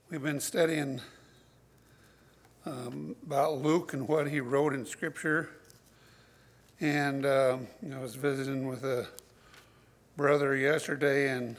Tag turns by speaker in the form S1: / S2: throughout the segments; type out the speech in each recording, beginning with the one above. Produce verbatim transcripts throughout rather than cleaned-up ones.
S1: We've been studying um, about Luke and what he wrote in Scripture. And uh, I was visiting with a brother yesterday, and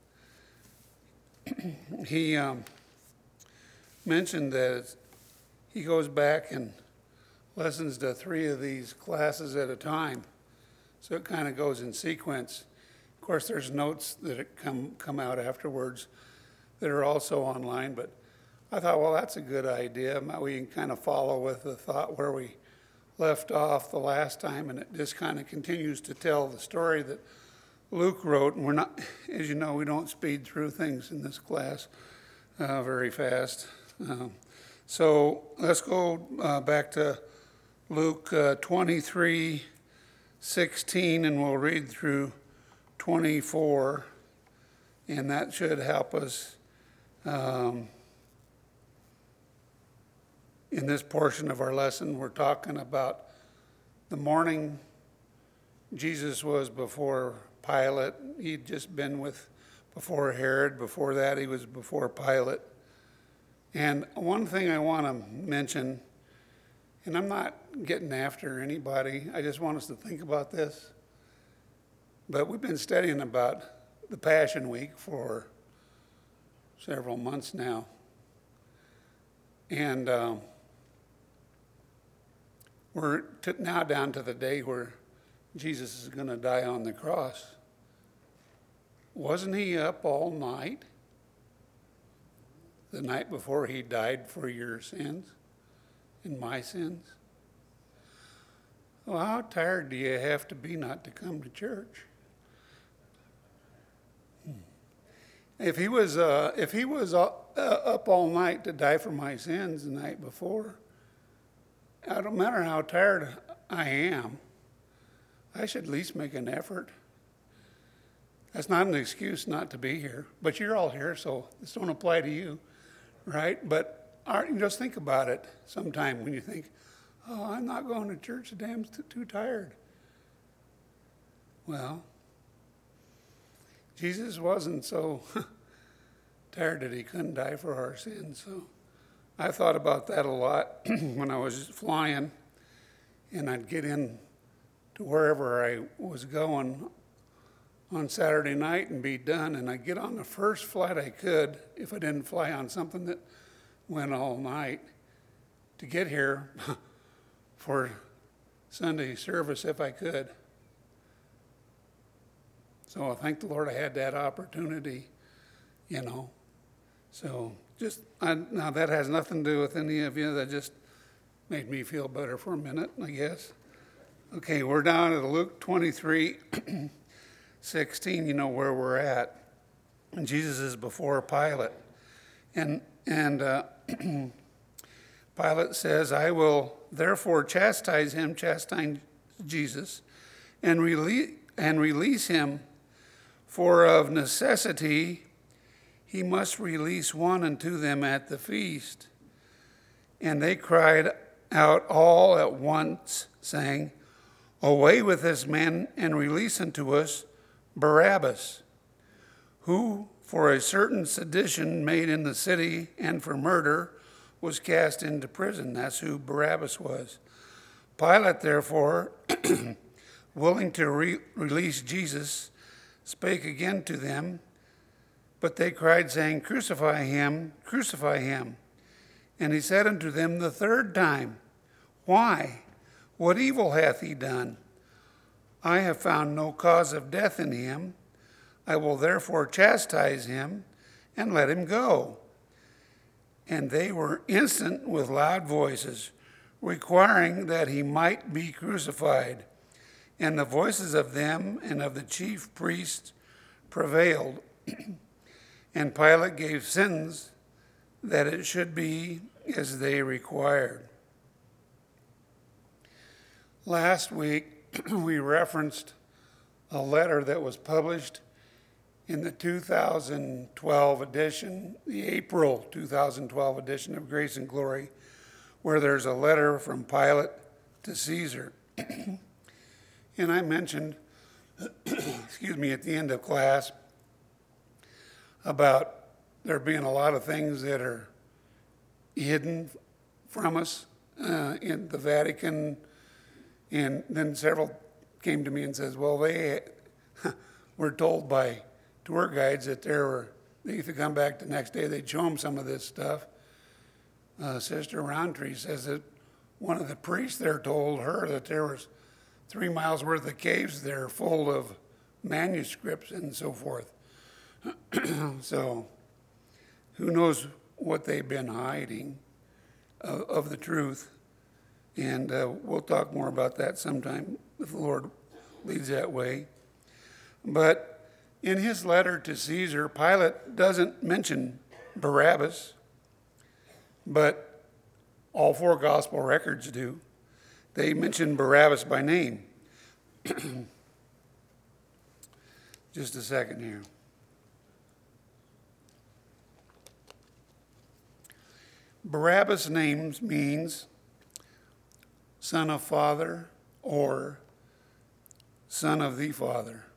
S1: he um, mentioned that he goes back and listens to three of these classes at a time. So it kind of goes in sequence. Of course, there's notes that come come out afterwards that are also online, but I thought, well, that's a good idea. We can kind of follow with the thought where we left off the last time, and it just kind of continues to tell the story that Luke wrote. And we're not, as you know, we don't speed through things in this class uh, very fast. Um, so let's go uh, back to Luke uh, twenty-three sixteen, and we'll read through twenty-four, and that should help us um, in this portion of our lesson. We're talking about the morning Jesus was before Pilate. He'd just been with before Herod. Before that, he was before Pilate. And one thing I want to mention, and I'm not getting after anybody, I just want us to think about this. But we've been studying about the Passion Week for several months now. And um, we're t- now down to the day where Jesus is going to die on the cross. Wasn't he up all night the night before he died for your sins and my sins? Well, how tired do you have to be not to come to church? If he was uh, if he was uh, up all night to die for my sins the night before, it don't matter how tired I am, I should at least make an effort. That's not an excuse not to be here, but you're all here, so this don't apply to you, right? But you just think about it sometime when you think, oh, I'm not going to church today, I'm too, too tired. Well, Jesus wasn't so tired that he couldn't die for our sins. So I thought about that a lot when I was flying, and I'd get in to wherever I was going on Saturday night and be done, and I'd get on the first flight I could if I didn't fly on something that went all night to get here for Sunday service if I could. So I thank the Lord I had that opportunity, you know. So just, I, now that has nothing to do with any of you. That just made me feel better for a minute, I guess. Okay, we're down at Luke twenty-three sixteen, you know where we're at. And Jesus is before Pilate. And, and uh, Pilate says, I will therefore chastise him, chastise Jesus, and release, and release him. For of necessity he must release one unto them at the feast. And they cried out all at once, saying, Away with this man, and release unto us Barabbas, who for a certain sedition made in the city and for murder was cast into prison. That's who Barabbas was. Pilate, therefore, willing to re- release Jesus, spake again to them, but they cried, saying, Crucify him, crucify him. And he said unto them the third time, Why? What evil hath he done? I have found no cause of death in him. I will therefore chastise him, and let him go. And they were instant with loud voices, requiring that he might be crucified. And the voices of them and of the chief priests prevailed. And Pilate gave sentence that it should be as they required. Last week, we referenced a letter that was published in the two thousand twelve edition, the April two thousand twelve edition of Grace and Glory, where there's a letter from Pilate to Caesar. And I mentioned, excuse me, at the end of class about there being a lot of things that are hidden from us uh, in the Vatican. And then several came to me and says, well, they were told by tour guides that there were, they used to come back the next day, they'd show them some of this stuff. Uh, Sister Roundtree says that one of the priests there told her that there was three miles worth of caves there full of manuscripts and so forth. So who knows what they've been hiding of, of the truth. And uh, we'll talk more about that sometime if the Lord leads that way. But in his letter to Caesar, Pilate doesn't mention Barabbas, but all four gospel records do. They mention Barabbas by name. Just a second here. Barabbas' name means son of father or son of the father.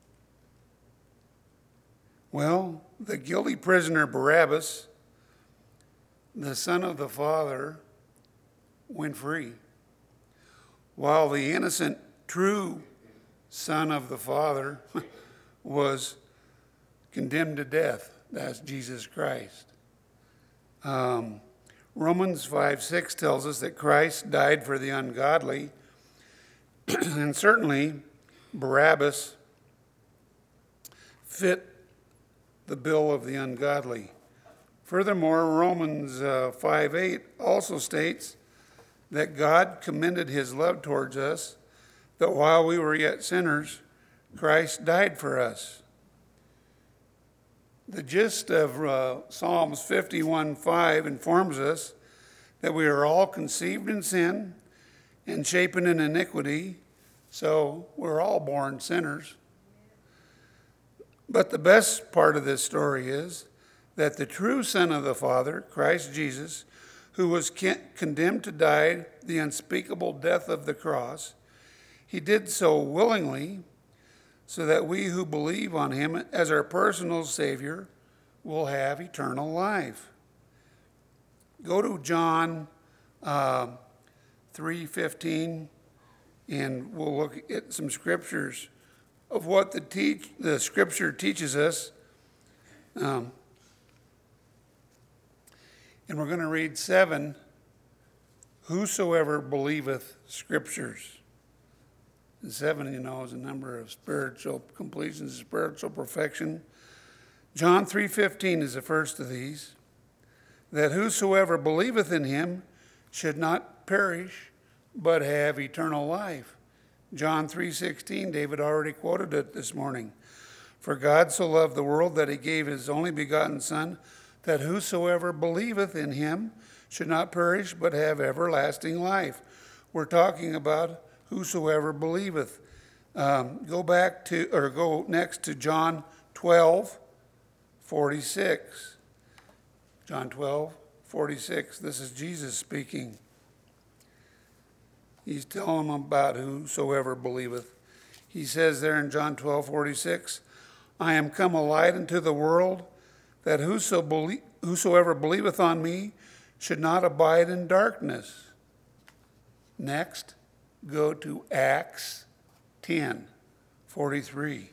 S1: Well, the guilty prisoner Barabbas, the son of the father, went free, while the innocent, true son of the father was condemned to death. That's Jesus Christ. Um, Romans five six tells us that Christ died for the ungodly, and certainly Barabbas fit the bill of the ungodly. Furthermore, Romans uh, five eight also states that God commended his love towards us, that while we were yet sinners, Christ died for us. The gist of uh, Psalms fifty-one five informs us that we are all conceived in sin and shapen in iniquity, so we're all born sinners. But the best part of this story is that the true Son of the Father, Christ Jesus, who was condemned to die the unspeakable death of the cross, he did so willingly, so that we who believe on him as our personal Savior will have eternal life. Go to John uh, three fifteen, and we'll look at some scriptures of what the, teach, the scripture teaches us. Um, and we're going to read seven, whosoever believeth scriptures. And seven, you know, is a number of spiritual completion, spiritual perfection. John three fifteen is the first of these, that whosoever believeth in him should not perish, but have eternal life. John three sixteen, David already quoted it this morning. For God so loved the world that he gave his only begotten Son, that whosoever believeth in him should not perish, but have everlasting life. We're talking about whosoever believeth. Um, go back to, or go next to John twelve forty-six. John twelve forty-six. This is Jesus speaking. He's telling them about whosoever believeth. He says there in John twelve forty-six, I am come a light into the world, that whoso belie- whosoever believeth on me should not abide in darkness. Next, go to Acts ten forty-three.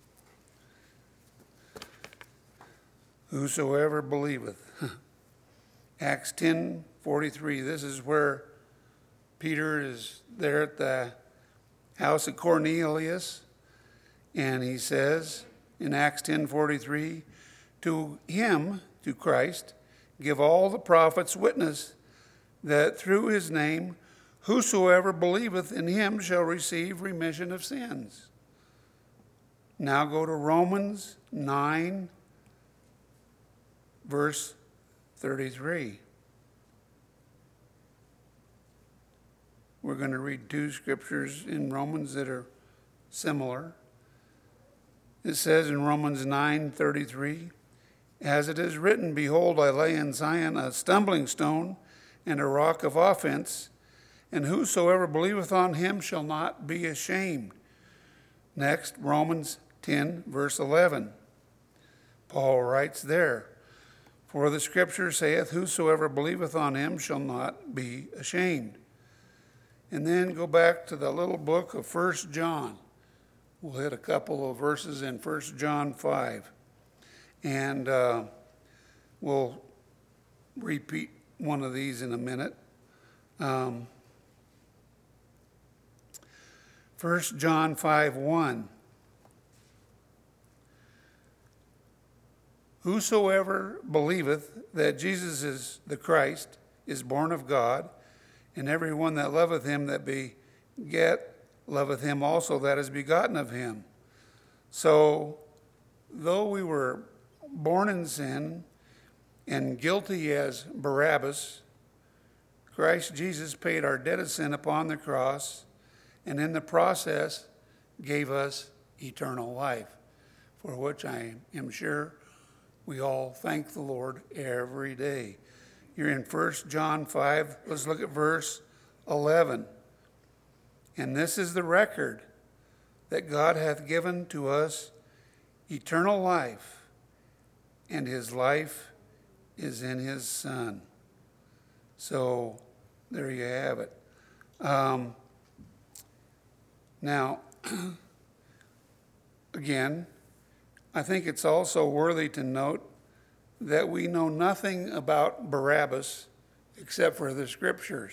S1: Whosoever believeth. Acts ten forty-three. This is where Peter is there at the house of Cornelius, and he says in Acts ten forty-three, to him, to Christ, give all the prophets witness that through his name whosoever believeth in him shall receive remission of sins. Now go to Romans nine, verse thirty-three. We're going to read two scriptures in Romans that are similar. It says in Romans nine thirty-three, as it is written, behold, I lay in Zion a stumbling stone and a rock of offense, and whosoever believeth on him shall not be ashamed. Next, Romans ten, verse eleven. Paul writes there, For the scripture saith, whosoever believeth on him shall not be ashamed. And then go back to the little book of First John. We'll hit a couple of verses in First John five. And uh, we'll repeat one of these in a minute. Um, First John five one. Whosoever believeth that Jesus is the Christ is born of God, and every one that loveth him that beget loveth him also that is begotten of him. So, though we were born in sin and guilty as Barabbas, Christ Jesus paid our debt of sin upon the cross, and in the process gave us eternal life, for which I am sure we all thank the Lord every day. You're in First John five. Let's look at verse eleven. And this is the record that God hath given to us eternal life, and his life is in his Son. So there you have it. Um, now, again, I think it's also worthy to note that we know nothing about Barabbas except for the scriptures.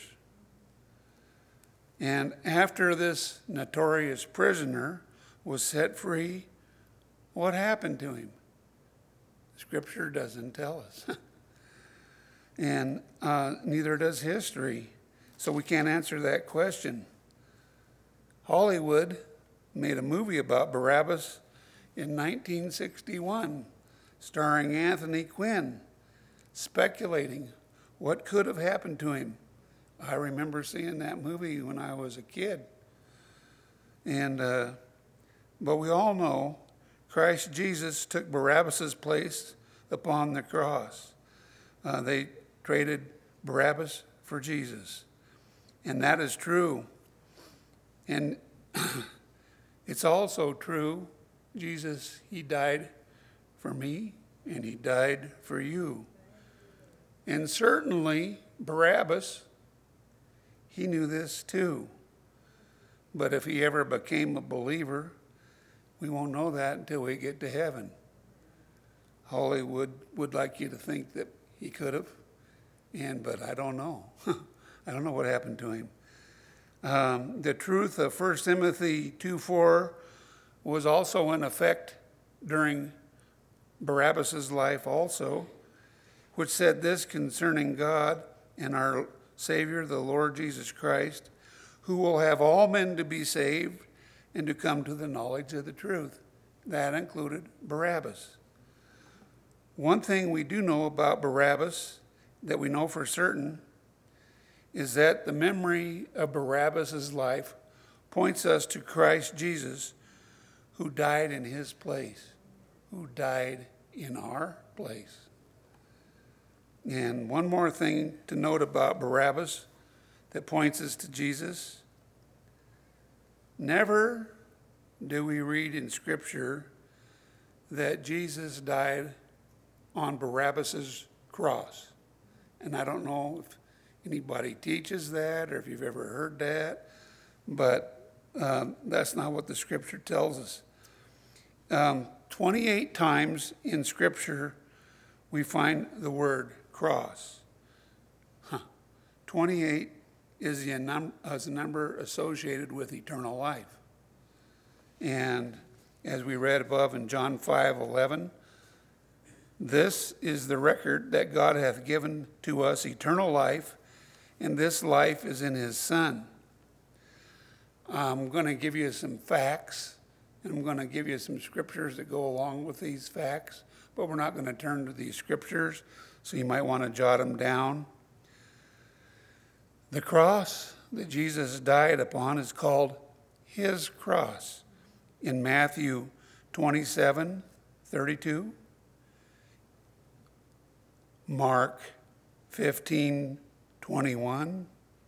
S1: And after this notorious prisoner was set free, what happened to him? Scripture doesn't tell us. and uh, neither does history. So we can't answer that question. Hollywood made a movie about Barabbas in nineteen sixty-one, starring Anthony Quinn, speculating what could have happened to him. I remember seeing that movie when I was a kid. And uh, but we all know Christ Jesus took Barabbas' place upon the cross. Uh, they traded Barabbas for Jesus. And that is true. And it's also true, Jesus, he died for me and he died for you. And certainly Barabbas, he knew this too. But if he ever became a believer, we won't know that until we get to heaven. Hollywood would like you to think that he could have, and but I don't know. I don't know what happened to him. Um, the truth of First Timothy two four was also in effect during Barabbas' life also, which said this concerning God and our Savior, the Lord Jesus Christ, who will have all men to be saved and to come to the knowledge of the truth. That included Barabbas. One thing we do know about Barabbas, that we know for certain, is that the memory of Barabbas' life points us to Christ Jesus, who died in his place, who died in our place. And one more thing to note about Barabbas that points us to Jesus. Never do we read in Scripture that Jesus died on Barabbas' cross. And I don't know if anybody teaches that or if you've ever heard that, but um, that's not what the Scripture tells us. Um, twenty-eight times in Scripture we find the word cross. Huh. twenty-eight is the num- is a number associated with eternal life. And as we read above in John five eleven, this is the record that God hath given to us eternal life, and this life is in his Son. I'm going to give you some facts, and I'm going to give you some scriptures that go along with these facts, but we're not going to turn to these scriptures, so you might want to jot them down. The cross that Jesus died upon is called his cross in Matthew twenty-seven thirty-two, Mark fifteen twenty-one,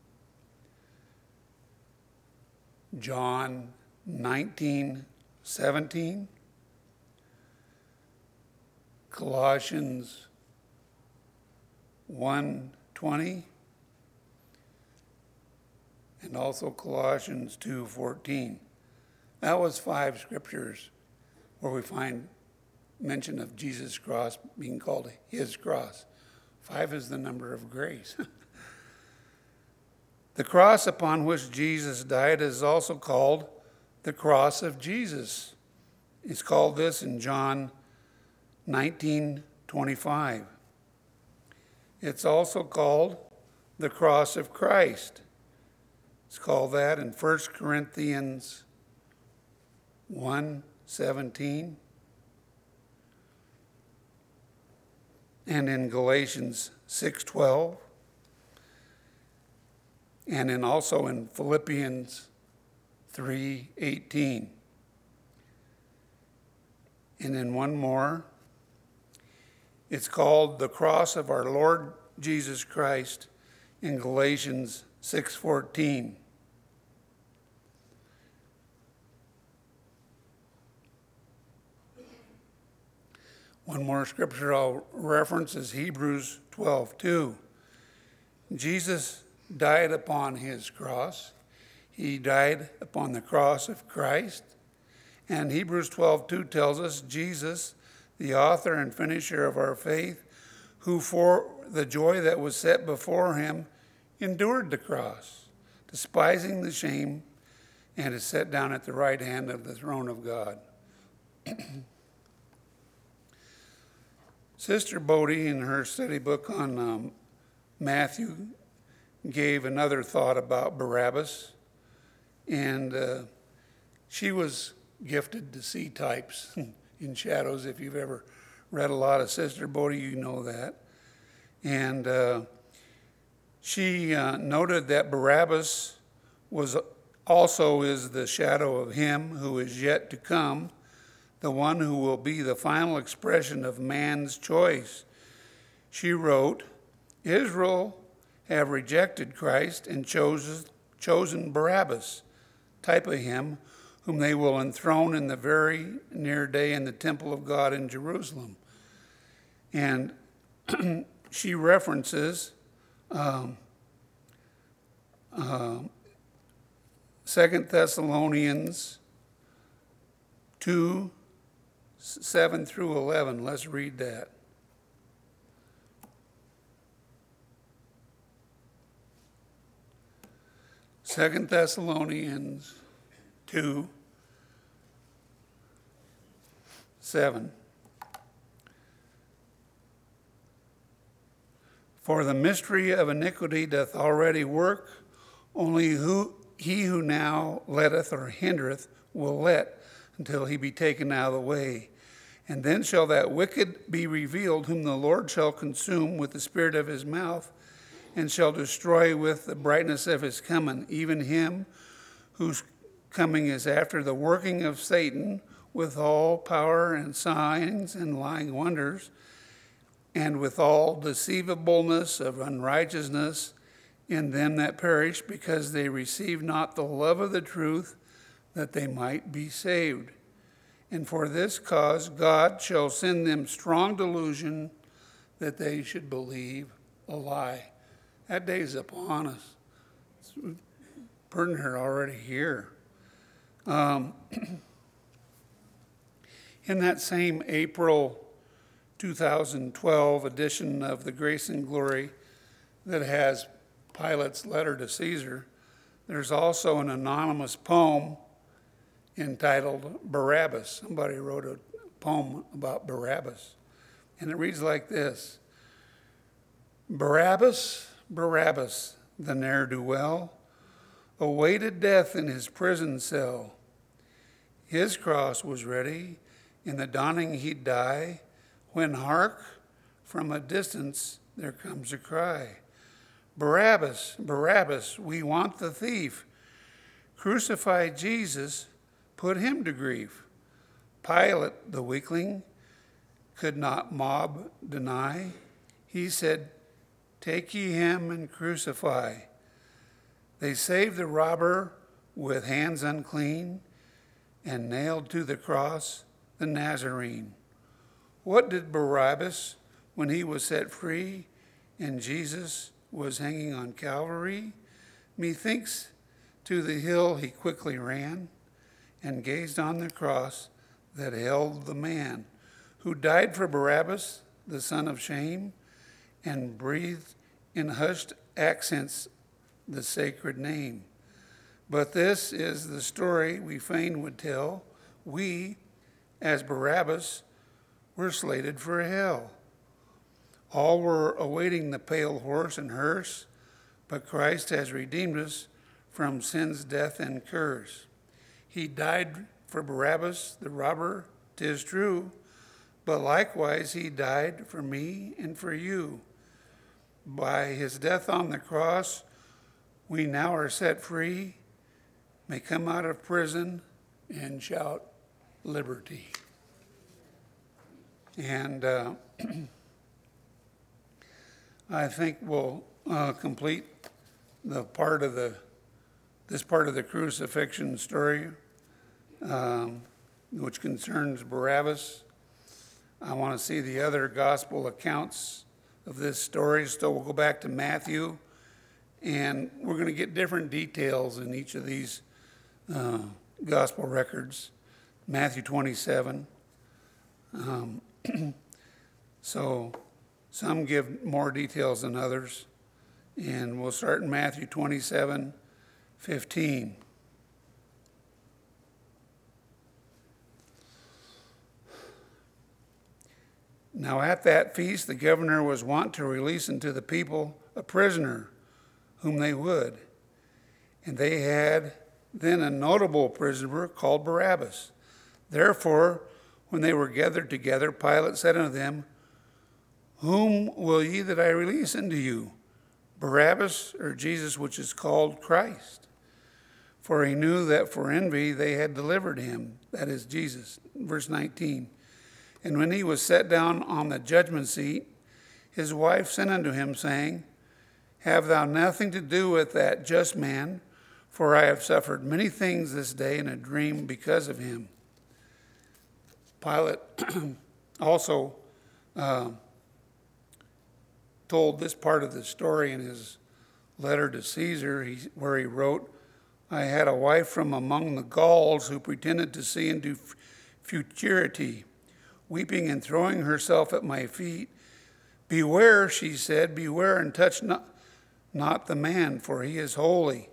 S1: John nineteen seventeen, Colossians one twenty, and also Colossians two fourteen. That was five scriptures where we find mention of Jesus' cross being called his cross. Five is the number of grace. The cross upon which Jesus died is also called the cross of Jesus. It's called this in John nineteen twenty-five. It's also called the cross of Christ. It's called that in First Corinthians one seventeen and in Galatians six twelve and in also in Philippians three eighteen. And in one more, it's called the cross of our Lord Jesus Christ in Galatians six fourteen. One more scripture I'll reference is Hebrews twelve two. Jesus died upon his cross. He died upon the cross of Christ. And Hebrews twelve two tells us Jesus, the author and finisher of our faith, who for the joy that was set before him endured the cross, despising the shame, and is set down at the right hand of the throne of God. Sister Bodie, in her study book on um, Matthew, gave another thought about Barabbas, and uh, she was gifted to see types in shadows. If you've ever read a lot of Sister Bodie, you know that. And uh, she uh, noted that Barabbas was also is the shadow of him who is yet to come, the one who will be the final expression of man's choice. She wrote, Israel have rejected Christ and chose, chosen Barabbas, type of him, whom they will enthrone in the very near day in the temple of God in Jerusalem. And she references um, uh, Second Thessalonians two, seven through eleven. Let's read that. Second Thessalonians two, seven. For the mystery of iniquity doth already work, only who he who now letteth or hindereth will let until he be taken out of the way. And then shall that wicked be revealed, whom the Lord shall consume with the spirit of his mouth, and shall destroy with the brightness of his coming, even him whose coming is after the working of Satan, with all power and signs and lying wonders, and with all deceivableness of unrighteousness in them that perish, because they receive not the love of the truth, that they might be saved. And for this cause God shall send them strong delusion, that they should believe a lie. That day is upon us. It's burning her already here. Um, in that same April two thousand twelve edition of the Grace and Glory that has Pilate's letter to Caesar, there's also an anonymous poem entitled Barabbas. Somebody wrote a poem about Barabbas, and it reads like this. Barabbas, Barabbas, the ne'er-do-well, awaited death in his prison cell. His cross was ready, in the dawning he'd die, when hark, from a distance there comes a cry. Barabbas, Barabbas, we want the thief. Crucify Jesus, put him to grief. Pilate, the weakling, could not mob deny. He said, take ye him and crucify. They saved the robber with hands unclean, and nailed to the cross the Nazarene. What did Barabbas, when he was set free, and Jesus was hanging on Calvary, methinks to the hill he quickly ran, and gazed on the cross that held the man, who died for Barabbas, the son of shame, and breathed in hushed accents the sacred name. But this is the story we fain would tell. We, as Barabbas, were slated for hell. All were awaiting the pale horse and hearse, but Christ has redeemed us from sin's death and curse. He died for Barabbas, the robber, 'tis true, but likewise he died for me and for you. By his death on the cross, we now are set free, may come out of prison and shout liberty. And uh, I think we'll uh, complete the part of the this part of the crucifixion story, um, which concerns Barabbas. I want to see the other gospel accounts of this story, so we'll go back to Matthew, and we're going to get different details in each of these uh, gospel records. Matthew twenty-seven. Um, so some give more details than others, and we'll start in Matthew twenty-seven, fifteen. Now at that feast the governor was wont to release unto the people a prisoner whom they would. And they had then a notable prisoner called Barabbas. Therefore, when they were gathered together, Pilate said unto them, Whom will ye that I release unto you, Barabbas or Jesus, which is called Christ? For he knew that for envy they had delivered him, that is Jesus. Verse nineteen. And when he was set down on the judgment seat, his wife sent unto him, saying, Have thou nothing to do with that just man, for I have suffered many things this day in a dream because of him. Pilate also uh, told this part of the story in his letter to Caesar, he, where he wrote, I had a wife from among the Gauls who pretended to see into futurity, weeping and throwing herself at my feet. Beware, she said, beware and touch not, not the man, for he is holy.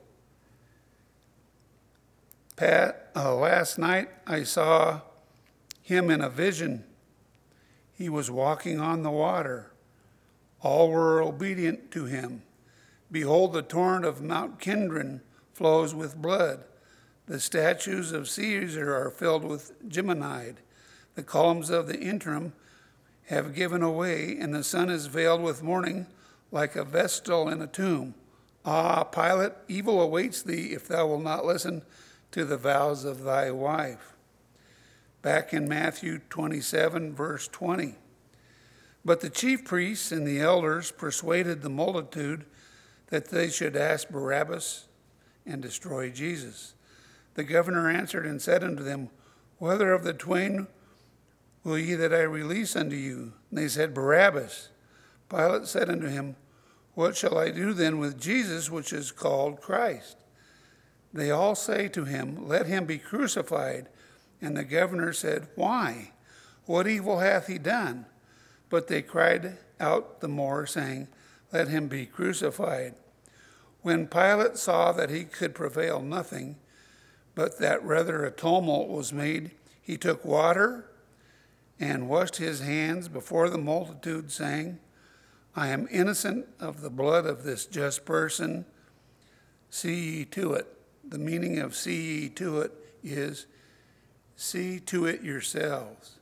S1: Pat, uh, last night I saw him in a vision. He was walking on the water. All were obedient to him. Behold, the torrent of Mount Kidron flows with blood. The statues of Caesar are filled with geminide. The columns of the interim have given away, and the sun is veiled with mourning like a vestal in a tomb. Ah, Pilate, evil awaits thee if thou wilt not listen to the vows of thy wife. Back in Matthew twenty-seven, verse twenty. But the chief priests and the elders persuaded the multitude that they should ask Barabbas and destroy Jesus. The governor answered and said unto them, Whether of the twain will ye that I release unto you? And they said, Barabbas. Pilate said unto him, What shall I do then with Jesus, which is called Christ? They all say to him, Let him be crucified. And the governor said, Why? What evil hath he done? But they cried out the more, saying, Let him be crucified. When Pilate saw that he could prevail nothing, but that rather a tumult was made, he took water and washed his hands before the multitude, saying, I am innocent of the blood of this just person. See ye to it. The meaning of see ye to it is see to it yourselves.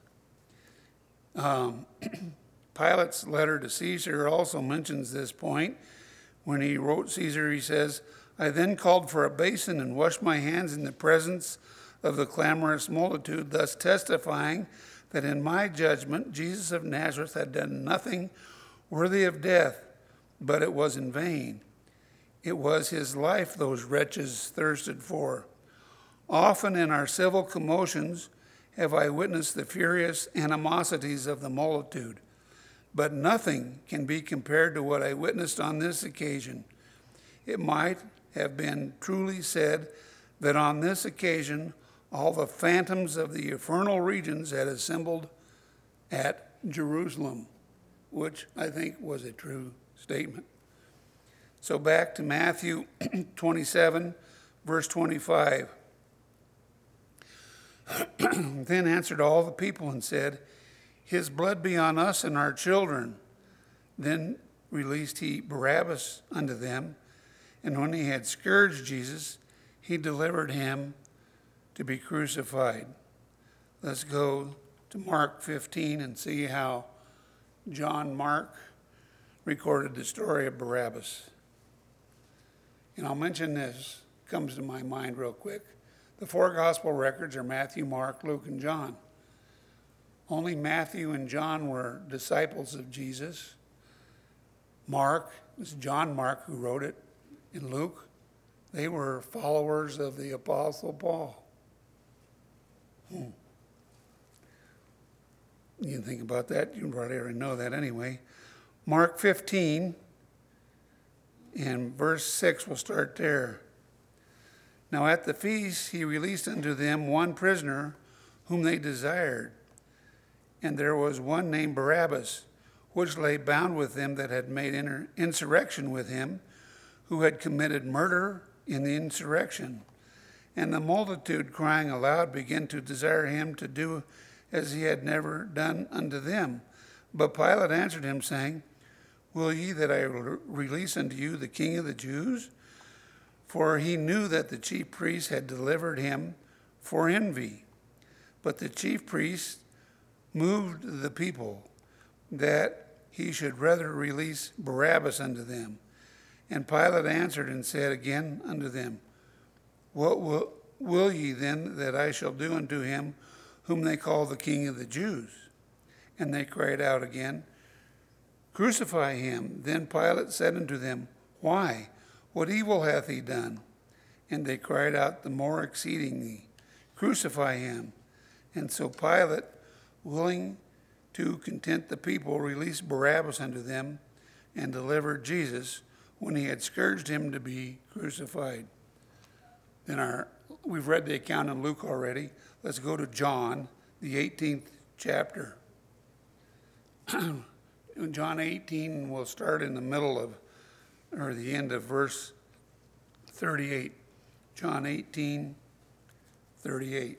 S1: Um, Pilate's letter to Caesar also mentions this point. When he wrote Caesar, he says, I then called for a basin and washed my hands in the presence of the clamorous multitude, thus testifying that in my judgment Jesus of Nazareth had done nothing worthy of death, but it was in vain. It was his life those wretches thirsted for. Often in our civil commotions have I witnessed the furious animosities of the multitude. But nothing can be compared to what I witnessed on this occasion. It might have been truly said that on this occasion all the phantoms of the infernal regions had assembled at Jerusalem, which I think was a true statement. So back to Matthew twenty-seven, verse twenty-five. Then answered all the people and said, His blood be on us and our children. Then released he Barabbas unto them, and when he had scourged Jesus, he delivered him to be crucified. Let's go to Mark fifteen and see how John Mark recorded the story of Barabbas. And I'll mention this, comes to my mind real quick. The four gospel records are Matthew, Mark, Luke, and John. Only Matthew and John were disciples of Jesus. Mark, it was John Mark who wrote it, and Luke, they were followers of the Apostle Paul. Hmm. You can think about that. You probably already know that anyway. Mark fifteen and verse six, we'll start there. Now at the feast he released unto them one prisoner whom they desired. And there was one named Barabbas, which lay bound with them that had made insurrection with him, who had committed murder in the insurrection. And the multitude, crying aloud, began to desire him to do as he had never done unto them. But Pilate answered him, saying, Will ye that I release unto you the King of the Jews? For he knew that the chief priests had delivered him for envy. But the chief priests moved the people that he should rather release Barabbas unto them. And Pilate answered and said again unto them, What will, will ye then that I shall do unto him whom they call the King of the Jews? And they cried out again, Crucify him. Then Pilate said unto them, Why? What evil hath he done? And they cried out the more exceedingly, Crucify him. And so Pilate, willing to content the people, released Barabbas unto them and delivered Jesus when he had scourged him to be crucified. Then our we've read the account in Luke already. Let's go to John, the eighteenth chapter. John eighteen, we'll start in the middle of, or the end of verse thirty-eight. John eighteen, thirty-eight.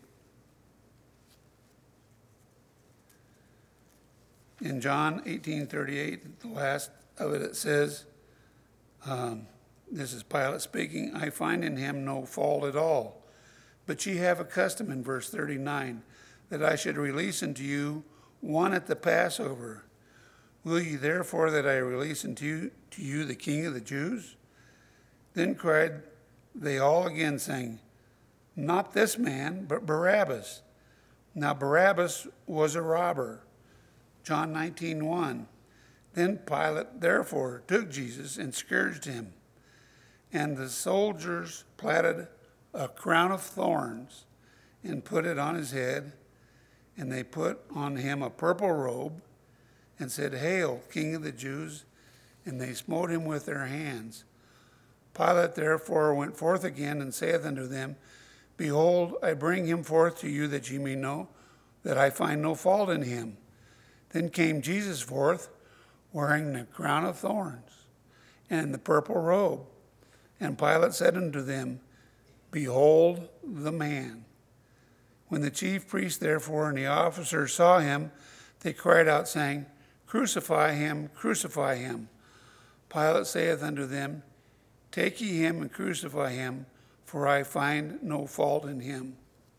S1: In John eighteen, thirty-eight, the last of it, it says, um, this is Pilate speaking, I find in him no fault at all. But ye have a custom in verse thirty-nine, that I should release unto you one at the Passover. Will ye therefore that I release unto you, to you the King of the Jews? Then cried they all again, saying, Not this man, but Barabbas. Now Barabbas was a robber. John nineteen, one. Then Pilate therefore took Jesus and scourged him. And the soldiers platted a crown of thorns and put it on his head. And they put on him a purple robe and said, Hail, King of the Jews! And they smote him with their hands. Pilate therefore went forth again and saith unto them, Behold, I bring him forth to you that ye may know that I find no fault in him. Then came Jesus forth, wearing the crown of thorns and the purple robe. And Pilate said unto them, Behold the man. When the chief priests therefore and the officers saw him, they cried out, saying, Crucify him, crucify him. Pilate saith unto them, Take ye him and crucify him, for I find no fault in him.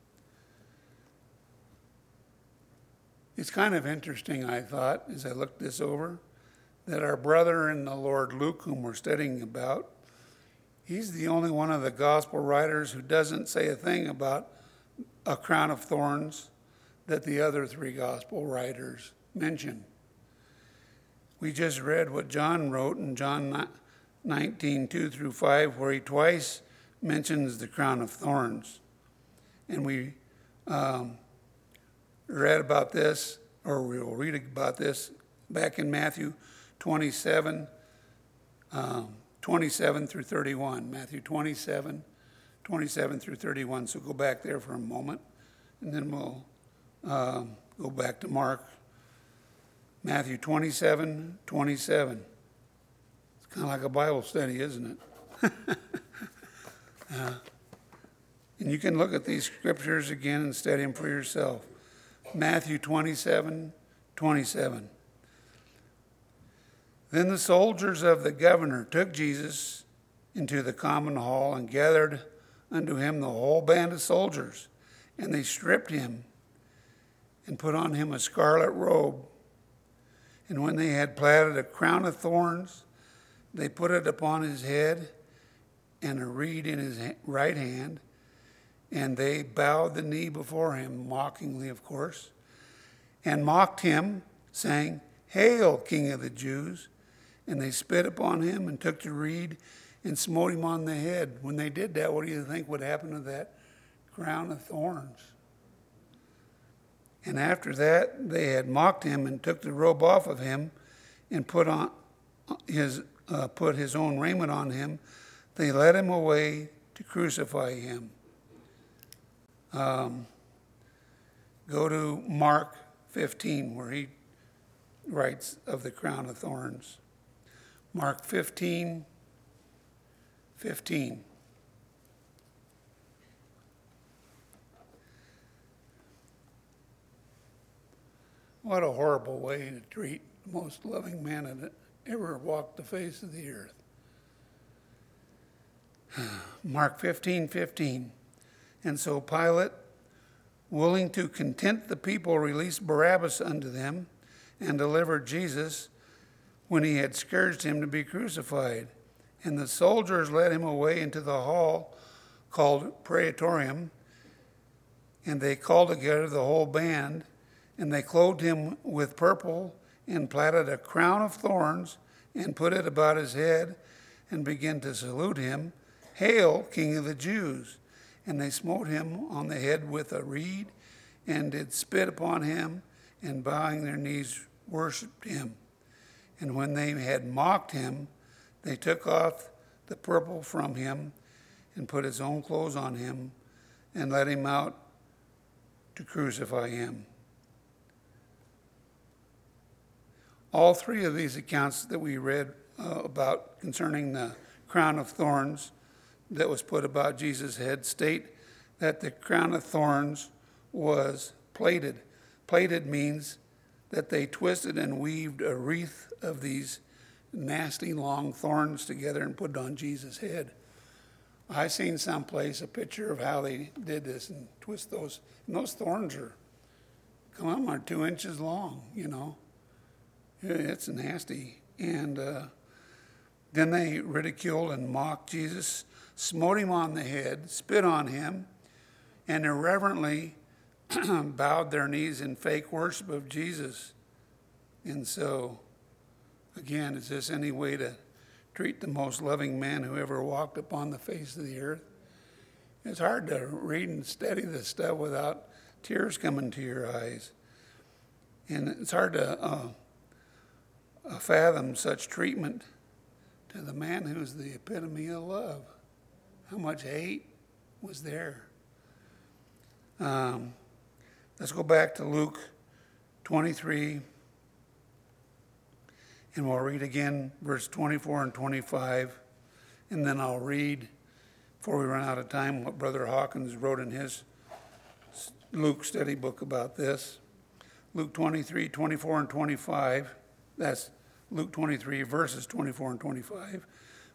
S1: It's kind of interesting, I thought, as I looked this over, that our brother in the Lord Luke, whom we're studying about, he's the only one of the gospel writers who doesn't say a thing about a crown of thorns that the other three gospel writers mention. We just read what John wrote in John nineteen, two through five, where he twice mentions the crown of thorns. And we um, read about this, or we will read about this back in Matthew twenty-seven, um, twenty-seven through thirty-one. Matthew twenty-seven, twenty-seven through thirty-one. So go back there for a moment, and then we'll um, go back to Mark. Matthew twenty-seven, twenty-seven. It's kind of like a Bible study, isn't it? uh, and you can look at these scriptures again and study them for yourself. Matthew twenty-seven, twenty-seven. Then the soldiers of the governor took Jesus into the common hall and gathered unto him the whole band of soldiers. And they stripped him and put on him a scarlet robe. And when they had platted a crown of thorns, they put it upon his head and a reed in his right hand. And they bowed the knee before him, mockingly, of course, and mocked him, saying, Hail, King of the Jews! And they spit upon him and took the reed and smote him on the head. When they did that, what do you think would happen to that crown of thorns? And after that, they had mocked him and took the robe off of him and put on his uh, put his own raiment on him. They led him away to crucify him. Um, go to Mark fifteen, where he writes of the crown of thorns. Mark fifteen, fifteen. What a horrible way to treat the most loving man that ever walked the face of the earth. Mark fifteen, fifteen. And so Pilate, willing to content the people, released Barabbas unto them and delivered Jesus, when he had scourged him, to be crucified. And the soldiers led him away into the hall called Praetorium, and they called together the whole band, and they clothed him with purple and platted a crown of thorns and put it about his head and began to salute him, Hail, King of the Jews! And they smote him on the head with a reed and did spit upon him, and bowing their knees worshipped him. And when they had mocked him, they took off the purple from him and put his own clothes on him and led him out to crucify him. All three of these accounts that we read uh, about concerning the crown of thorns that was put about Jesus' head state that the crown of thorns was plaited. Plaited means that they twisted and weaved a wreath of these nasty long thorns together and put it on Jesus' head. I seen someplace a picture of how they did this and twist those. And those thorns are, come on, are two inches long, you know. It's nasty. And uh, then they ridiculed and mocked Jesus, smote him on the head, spit on him, and irreverently bowed their knees in fake worship of Jesus. And so, again, is this any way to treat the most loving man who ever walked upon the face of the earth? It's hard to read and study this stuff without tears coming to your eyes. And it's hard to uh, uh, fathom such treatment to the man who's the epitome of love. How much hate was there? Um, let's go back to Luke twenty-three, and we'll read again verse twenty-four and twenty-five, and then I'll read, before we run out of time, what Brother Hawkins wrote in his Luke study book about this. Luke twenty-three, twenty-four, and twenty-five. That's Luke twenty-three, verses twenty-four and twenty-five.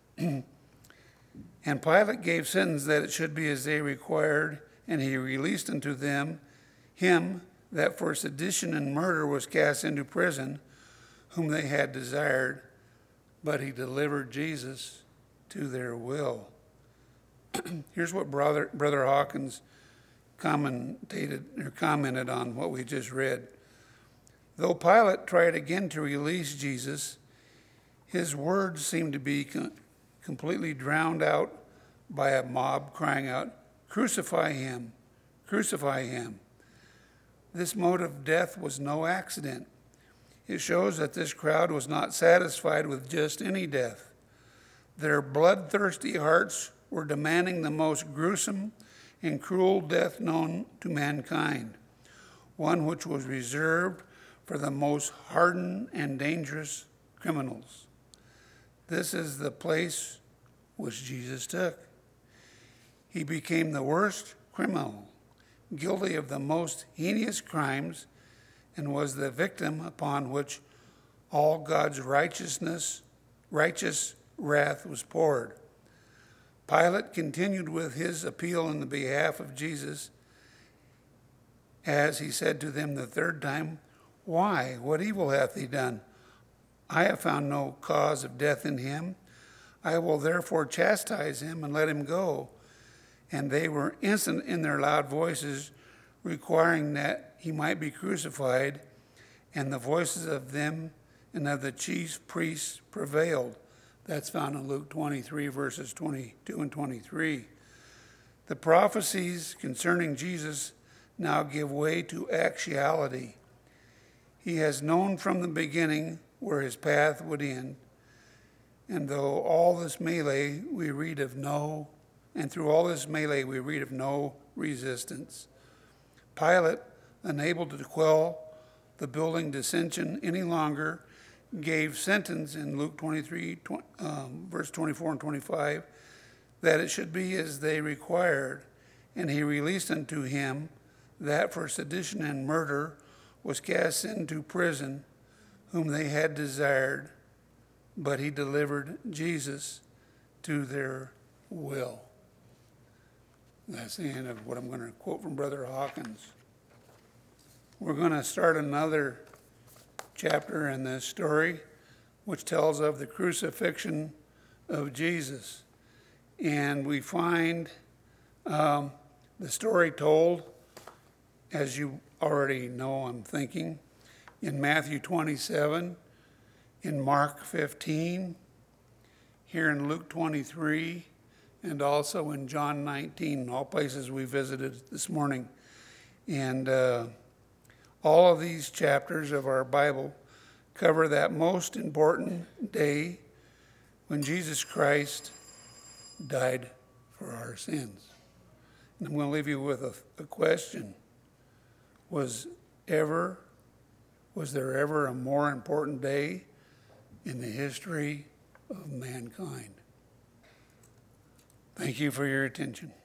S1: And Pilate gave sentence that it should be as they required, and he released unto them him that for sedition and murder was cast into prison, whom they had desired, but he delivered Jesus to their will. Here's what Brother, Brother Hawkins commentated or commented on what we just read. Though Pilate tried again to release Jesus, his words seemed to be com- completely drowned out by a mob crying out, "Crucify him, crucify him." This mode of death was no accident. It shows that this crowd was not satisfied with just any death. Their bloodthirsty hearts were demanding the most gruesome and cruel death known to mankind, one which was reserved for the most hardened and dangerous criminals. This is the place which Jesus took. He became the worst criminal, guilty of the most heinous crimes, and was the victim upon which all God's righteousness, righteous wrath was poured. Pilate continued with his appeal in the behalf of Jesus as he said to them the third time, "Why? What evil hath he done? I have found no cause of death in him. I will therefore chastise him and let him go." And they were instant in their loud voices, requiring that he might be crucified, and the voices of them and of the chief priests prevailed. That's found in Luke twenty-three, verses twenty-two and twenty-three. The prophecies concerning Jesus now give way to actuality. He has known from the beginning where his path would end. And though all this melee we read of no, and through all this melee we read of no resistance. Pilate, unable to quell the building dissension any longer, gave sentence in Luke twenty-three, um, verse twenty-four and twenty-five, that it should be as they required. And he released unto him that for sedition and murder was cast into prison, whom they had desired, but he delivered Jesus to their will. That's the end of what I'm going to quote from Brother Hawkins. We're going to start another chapter in this story, which tells of the crucifixion of Jesus. And we find um, the story told, as you already know, I'm thinking, in Matthew twenty-seven, in Mark fifteen, here in Luke twenty-three, and also in John nineteen, all places we visited this morning. And uh, all of these chapters of our Bible cover that most important day when Jesus Christ died for our sins. And I'm going to leave you with a, a question. Was ever, was there ever a more important day in the history of mankind? Thank you for your attention.